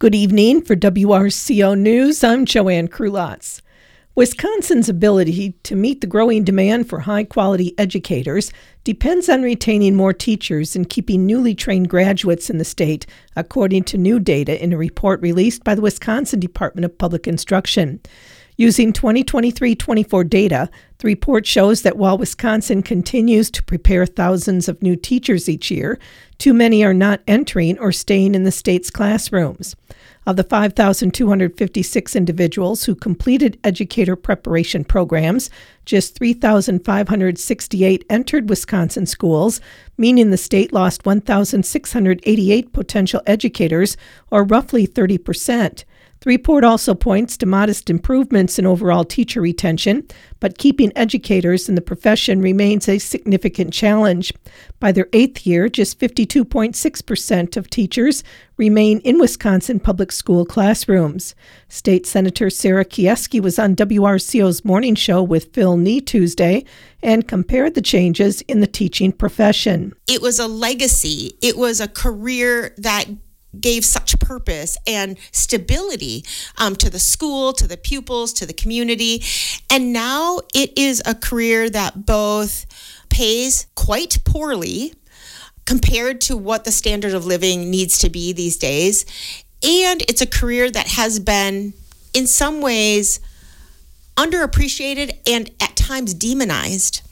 Good evening. For WRCO News, I'm Joanne Krulotz. Wisconsin's ability to meet the growing demand for high-quality educators depends on retaining more teachers and keeping newly trained graduates in the state, according to new data in a report released by the Wisconsin Department of Public Instruction. Using 2023-24 data, the report shows that while Wisconsin continues to prepare thousands of new teachers each year, too many are not entering or staying in the state's classrooms. Of the 5,256 individuals who completed educator preparation programs, just 3,568 entered Wisconsin schools, meaning the state lost 1,688 potential educators, or roughly 30%. The report also points to modest improvements in overall teacher retention, but keeping educators in the profession remains a significant challenge. By their eighth year, just 52.6% of teachers remain in Wisconsin public school classrooms. State Senator Sarah Kieski was on WRCO's Morning Show with Phil Nee Tuesday and compared the changes in the teaching profession. It was a legacy. It was a career that gave such purpose and stability to the school, to the pupils, to the community. And now it is a career that both pays quite poorly compared to what the standard of living needs to be these days. And it's a career that has been, in some ways, underappreciated and at times demonized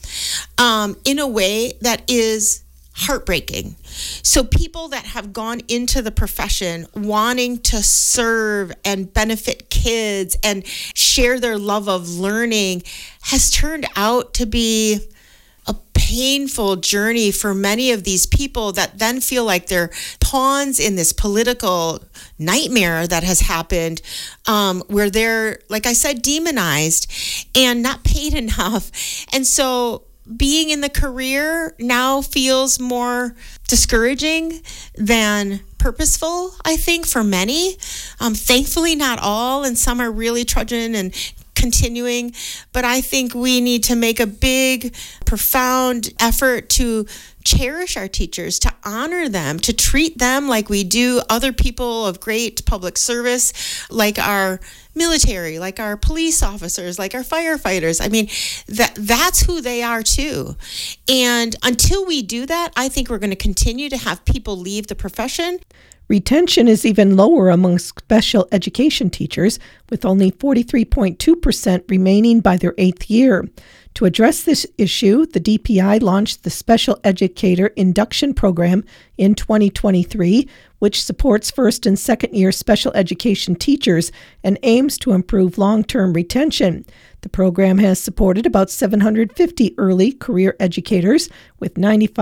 in a way that is heartbreaking. So people that have gone into the profession wanting to serve and benefit kids and share their love of learning has turned out to be a painful journey for many of these people that then feel like they're pawns in this political nightmare that has happened, where they're, like I said, demonized and not paid enough. And so being in the career now feels more discouraging than purposeful, I think, for many. Thankfully, not all, and some are really trudging and continuing. But I think we need to make a big, profound effort to cherish our teachers, to honor them, to treat them like we do other people of great public service, like our military, like our police officers, like our firefighters. I mean, that's who they are too. And until we do that, I think we're going to continue to have people leave the profession. Retention is even lower among special education teachers, with only 43.2% remaining by their eighth year. To address this issue, the DPI launched the Special Educator Induction Program in 2023, which supports first and second year special education teachers and aims to improve long-term retention. The program has supported about 750 early career educators, with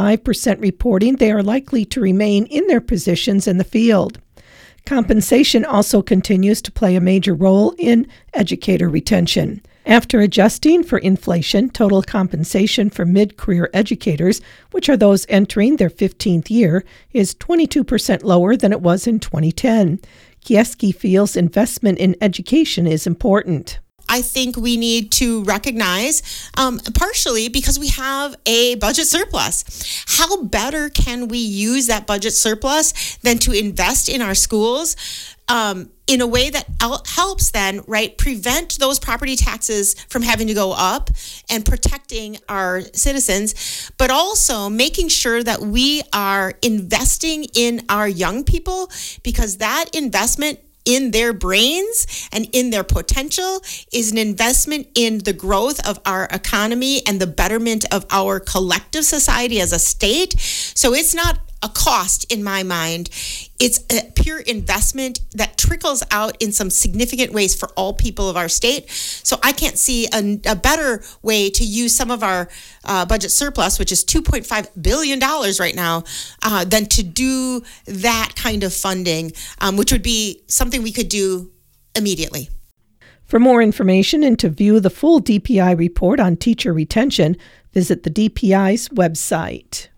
95% reporting they are likely to remain in their positions in the field. Compensation also continues to play a major role in educator retention. After adjusting for inflation, total compensation for mid-career educators, which are those entering their 15th year, is 22% lower than it was in 2010. Kieski feels investment in education is important. I think we need to recognize, partially because we have a budget surplus. How better can we use that budget surplus than to invest in our schools in a way that helps then, right, prevent those property taxes from having to go up and protecting our citizens, but also making sure that we are investing in our young people, because that investment in their brains and in their potential is an investment in the growth of our economy and the betterment of our collective society as a state. So it's not a cost in my mind. It's a pure investment that trickles out in some significant ways for all people of our state. So I can't see a better way to use some of our budget surplus, which is $2.5 billion right now, than to do that kind of funding, which would be something we could do immediately. For more information and to view the full DPI report on teacher retention, visit the DPI's website.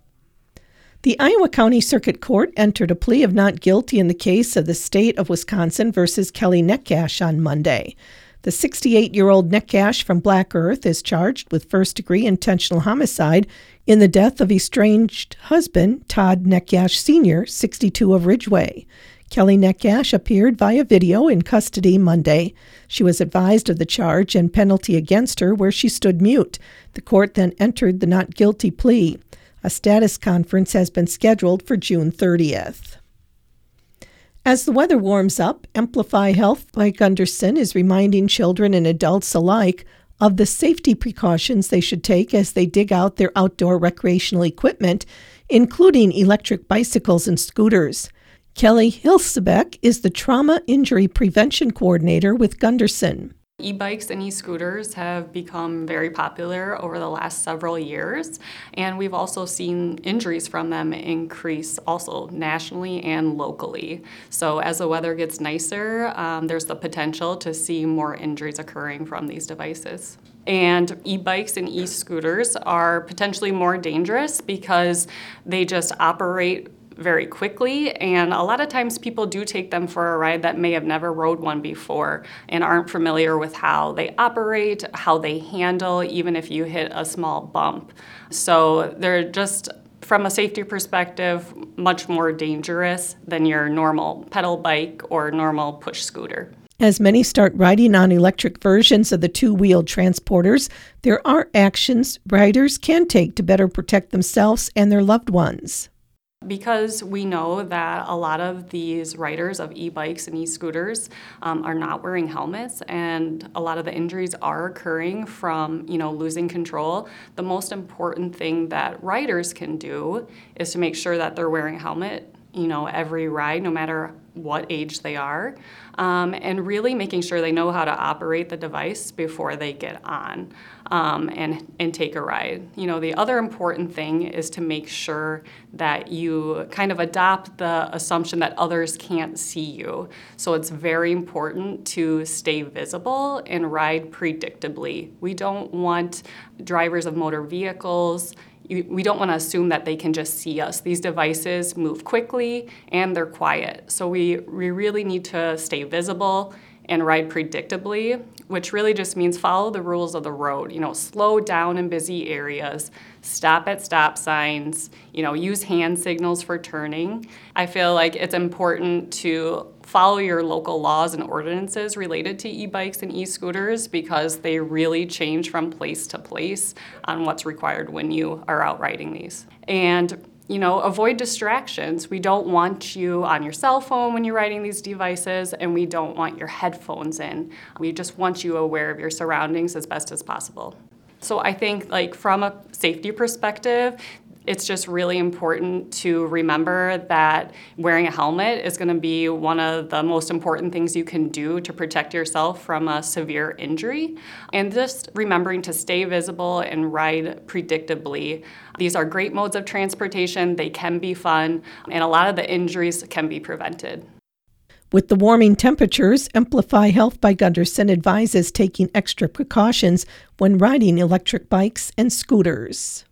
The Iowa County Circuit Court entered a plea of not guilty in the case of the state of Wisconsin versus Kelly Netcash on Monday. The 68-year-old Netcash from Black Earth is charged with first-degree intentional homicide in the death of estranged husband Todd Netcash Sr., 62 of Ridgeway. Kelly Neckash appeared via video in custody Monday. She was advised of the charge and penalty against her, where she stood mute. The court then entered the not guilty plea. A status conference has been scheduled for June 30th. As the weather warms up, Amplify Health by Gunderson is reminding children and adults alike of the safety precautions they should take as they dig out their outdoor recreational equipment, including electric bicycles and scooters. Kelly Hilsebeck is the Trauma Injury Prevention Coordinator with Gunderson. E-bikes and e-scooters have become very popular over the last several years, and we've also seen injuries from them increase also nationally and locally. So as the weather gets nicer, there's the potential to see more injuries occurring from these devices. And e-bikes and e-scooters are potentially more dangerous because they just operate very quickly, and a lot of times people do take them for a ride that may have never rode one before and aren't familiar with how they operate, how they handle, even if you hit a small bump. So they're just, from a safety perspective, much more dangerous than your normal pedal bike or normal push scooter. As many start riding on electric versions of the two-wheeled transporters, there are actions riders can take to better protect themselves and their loved ones. Because we know that a lot of these riders of e-bikes and e-scooters are not wearing helmets, and a lot of the injuries are occurring from, losing control. The most important thing that riders can do is to make sure that they're wearing a helmet, every ride, no matter what age they are, and really making sure they know how to operate the device before they get on and take a ride. The other important thing is to make sure that you kind of adopt the assumption that others can't see you. So it's very important to stay visible and ride predictably. We don't want drivers of motor vehicles, we don't want to assume that they can just see us. These devices move quickly and they're quiet. So we really need to stay visible and ride predictably, which really just means follow the rules of the road. Slow down in busy areas, stop at stop signs, use hand signals for turning. I feel like it's important to follow your local laws and ordinances related to e-bikes and e-scooters because they really change from place to place on what's required when you are out riding these. And avoid distractions. We don't want you on your cell phone when you're riding these devices, and we don't want your headphones in. We just want you aware of your surroundings as best as possible. So I think, from a safety perspective, it's just really important to remember that wearing a helmet is going to be one of the most important things you can do to protect yourself from a severe injury. And just remembering to stay visible and ride predictably. These are great modes of transportation. They can be fun, and a lot of the injuries can be prevented. With the warming temperatures, Amplify Health by Gunderson advises taking extra precautions when riding electric bikes and scooters.